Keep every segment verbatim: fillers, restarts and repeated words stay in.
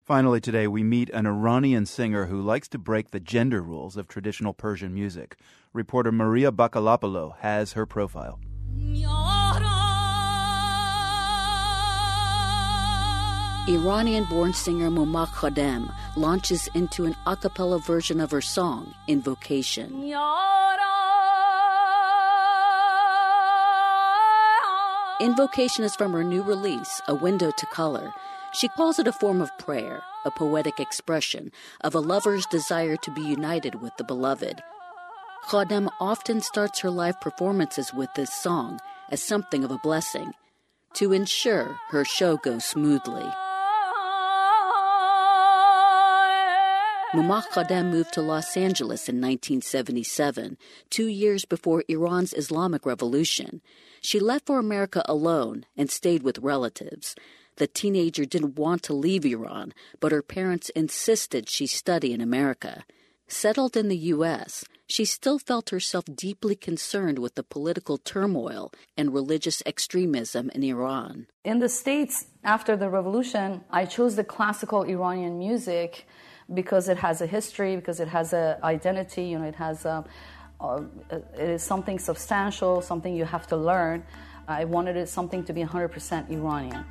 Finally today, we meet an Iranian singer who likes to break the gender rules of traditional Persian music. Reporter Maria Bakalopoulou has her profile. Iranian-born singer Momak Khadem launches into an a cappella version of her song, Invocation. Invocation is from her new release, A Window to Color. She calls it a form of prayer, a poetic expression of a lover's desire to be united with the beloved. Khadem often starts her live performances with this song as something of a blessing, to ensure her show goes smoothly. Momak Khadem moved to Los Angeles in nineteen seventy-seven, two years before Iran's Islamic Revolution. She left for America alone and stayed with relatives. The teenager didn't want to leave Iran, but her parents insisted she study in America. Settled in the U S, she still felt herself deeply concerned with the political turmoil and religious extremism in Iran. In the States, after the revolution, I chose the classical Iranian music because it has a history, because it has an identity, you know, it has a, uh, it is something substantial, something you have to learn. I wanted it something to be one hundred percent Iranian.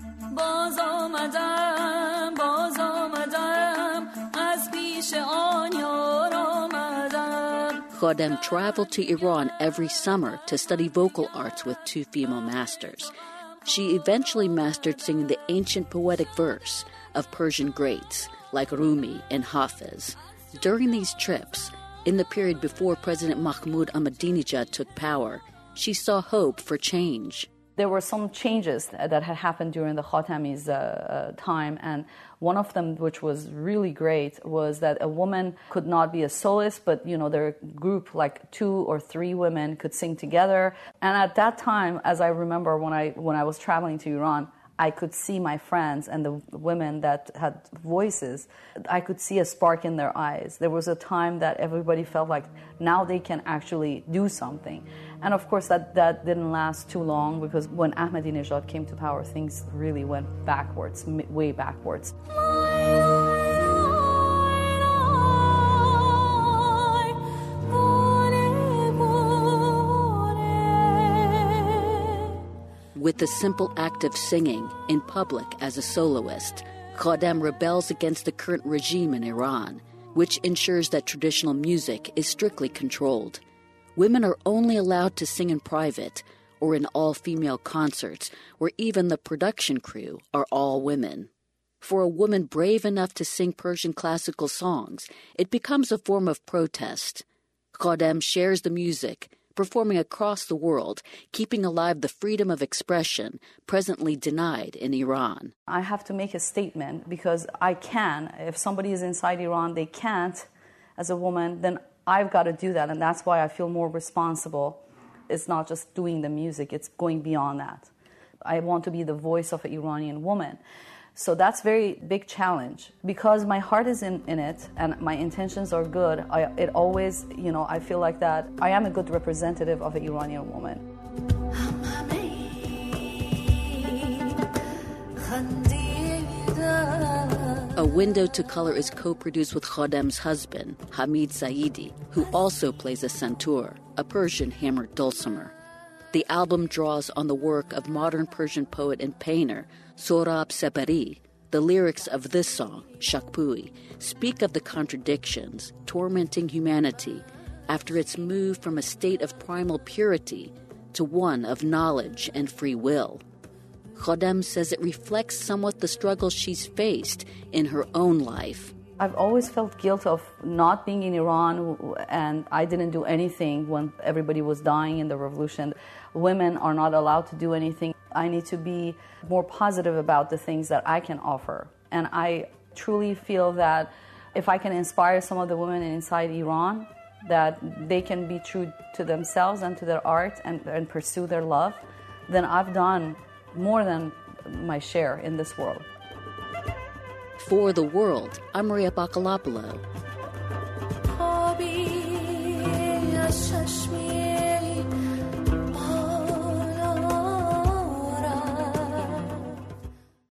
Khadem traveled to Iran every summer to study vocal arts with two female masters. She eventually mastered singing the ancient poetic verse of Persian greats like Rumi and Hafiz. During these trips, in the period before President Mahmoud Ahmadinejad took power, she saw hope for change. There were some changes that had happened during the Khatami's uh, uh, time, and one of them, which was really great, was that a woman could not be a soloist, but you know, their group, like two or three women, could sing together. And at that time, as I remember when I when I was traveling to Iran, I could see my friends and the women that had voices. I could see a spark in their eyes. There was a time that everybody felt like now they can actually do something. And of course, that, that didn't last too long, because when Ahmadinejad came to power, things really went backwards, way backwards. With the simple act of singing in public as a soloist, Khadem rebels against the current regime in Iran, which ensures that traditional music is strictly controlled. Women are only allowed to sing in private or in all-female concerts, where even the production crew are all women. For a woman brave enough to sing Persian classical songs, it becomes a form of protest. Khadem shares the music, performing across the world, keeping alive the freedom of expression presently denied in Iran. I have to make a statement because I can. If somebody is inside Iran, they can't as a woman, then I've got to do that, and that's why I feel more responsible. It's not just doing the music, it's going beyond that. I want to be the voice of an Iranian woman. So that's a very big challenge. Because my heart is in, in it and my intentions are good, I, it always, you know, I feel like that I am a good representative of an Iranian woman. A Window to Color is co-produced with Khadem's husband, Hamid Saidi, who also plays a santur, a Persian hammered dulcimer. The album draws on the work of modern Persian poet and painter Sohrab Sebari. The lyrics of this song, Shakpui, speak of the contradictions tormenting humanity after its move from a state of primal purity to one of knowledge and free will. Khadem says it reflects somewhat the struggles she's faced in her own life. I've always felt guilt of not being in Iran, and I didn't do anything when everybody was dying in the revolution. Women are not allowed to do anything. I need to be more positive about the things that I can offer. And I truly feel that if I can inspire some of the women inside Iran, that they can be true to themselves and to their art and, and pursue their love, then I've done more than my share in this world. For The World, I'm Maria Bakalopoulou.